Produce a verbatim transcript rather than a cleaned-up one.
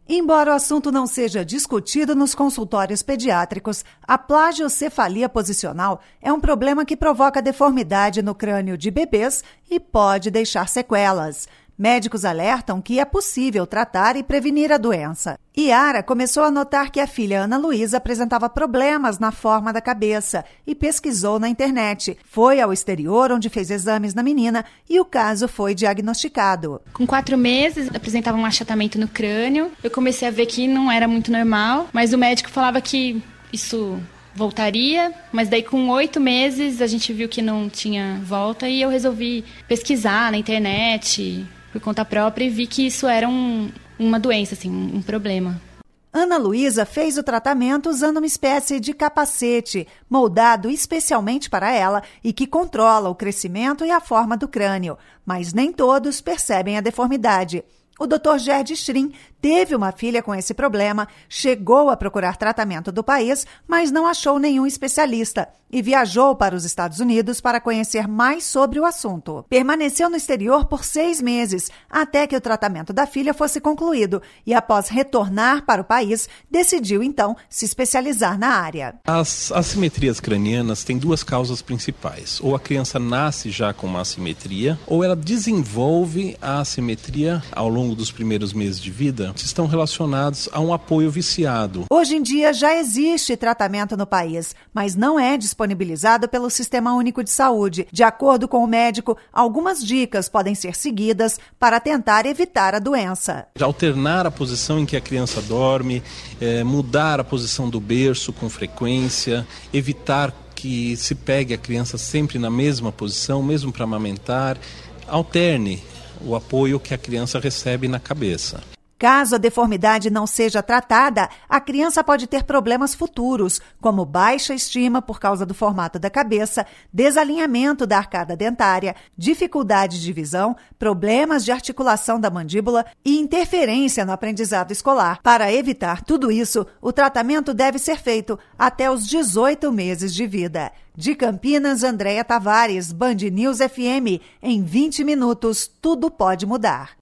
Embora o assunto não seja discutido nos consultórios pediátricos, a plagiocefalia posicional é um problema que provoca deformidade no crânio de bebês e pode deixar sequelas. Médicos alertam que é possível tratar e prevenir a doença. Yara começou a notar que a filha Ana Luísa apresentava problemas na forma da cabeça e pesquisou na internet. Foi ao exterior, onde fez exames na menina, e o caso foi diagnosticado. Com quatro meses, apresentava um achatamento no crânio. Eu comecei a ver que não era muito normal, mas o médico falava que isso voltaria, mas daí com oito meses a gente viu que não tinha volta e eu resolvi pesquisar na internet por conta própria e vi que isso era um, uma doença, assim, um problema. Ana Luísa fez o tratamento usando uma espécie de capacete, moldado especialmente para ela e que controla o crescimento e a forma do crânio, mas nem todos percebem a deformidade. O doutor Gerd Schrin teve uma filha com esse problema, chegou a procurar tratamento do país, mas não achou nenhum especialista e viajou para os Estados Unidos para conhecer mais sobre o assunto. Permaneceu no exterior por seis meses, até que o tratamento da filha fosse concluído e, após retornar para o país, decidiu então se especializar na área. As assimetrias cranianas têm duas causas principais. Ou a criança nasce já com uma assimetria, ou ela desenvolve a assimetria ao longo dos primeiros meses de vida, estão relacionados a um apoio viciado. Hoje em dia já existe tratamento no país, mas não é disponibilizado pelo Sistema Único de Saúde. De acordo com o médico, algumas dicas podem ser seguidas para tentar evitar a doença. Alternar a posição em que a criança dorme, é, mudar a posição do berço com frequência, evitar que se pegue a criança sempre na mesma posição, mesmo para amamentar. Alterne o apoio que a criança recebe na cabeça. Caso a deformidade não seja tratada, a criança pode ter problemas futuros, como baixa estima por causa do formato da cabeça, desalinhamento da arcada dentária, dificuldade de visão, problemas de articulação da mandíbula e interferência no aprendizado escolar. Para evitar tudo isso, o tratamento deve ser feito até os dezoito meses de vida. De Campinas, Andréia Tavares, Band News F M. Em vinte minutos, tudo pode mudar.